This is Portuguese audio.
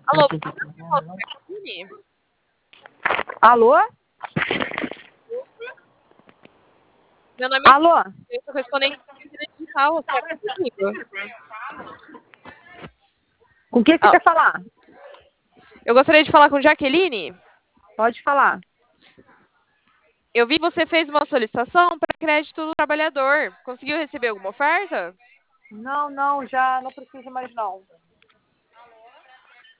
Alô, Jaqueline? Alô? Meu nome é Alô? eu sou correspondente digital, você é comigo? Com quem você Ah, quer falar? eu gostaria de falar com Jaqueline. Pode falar. Eu vi que você fez uma solicitação para crédito do trabalhador. Conseguiu receber alguma oferta? Não, já não preciso mais não.